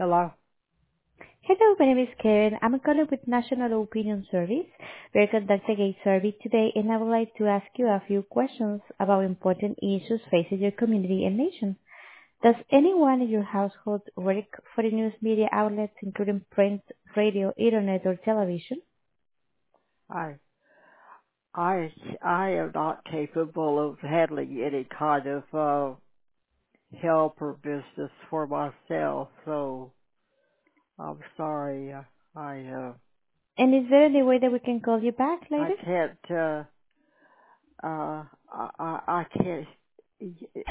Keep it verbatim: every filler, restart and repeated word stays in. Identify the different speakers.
Speaker 1: Hello?
Speaker 2: Hello, my name is Karen. I'm calling with National Opinion Service. We're conducting a survey today, and I would like to ask you a few questions about important issues facing your community and nation. Does anyone in your household work for the news media outlets, including print, radio, internet, or television?
Speaker 1: I, I, I am not capable of handling any kind of, uh, help or business for myself, so I'm sorry. uh, I, uh,
Speaker 2: And is there any way that we can call you back
Speaker 1: I
Speaker 2: later?
Speaker 1: can't, uh, uh, I, I I can't,